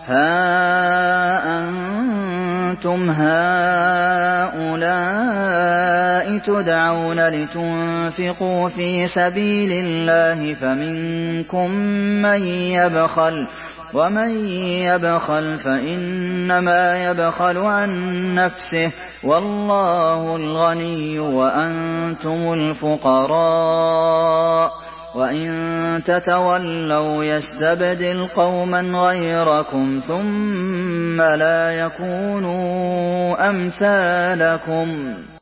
هَا أَنتُمْ هَٰؤُلَاءِ تُدْعَوْنَ لِتُنفِقُوا فِي سَبِيلِ اللَّهِ فَمِنكُم مَّن يَبْخَلُ ۖ وَمَن يَبْخَلْ فَإِنَّمَا يَبْخَلُ عَن نَّفْسِهِ ۚ وَاللَّهُ الْغَنِيُّ وَأَنتُمُ الْفُقَرَاءُ ۚ وَإِن تَتَوَلَّوْا يَسْتَبْدِلْ قَوْمًا غَيْرَكُمْ ثُمَّ لَا يَكُونُوا أَمْثَالَكُم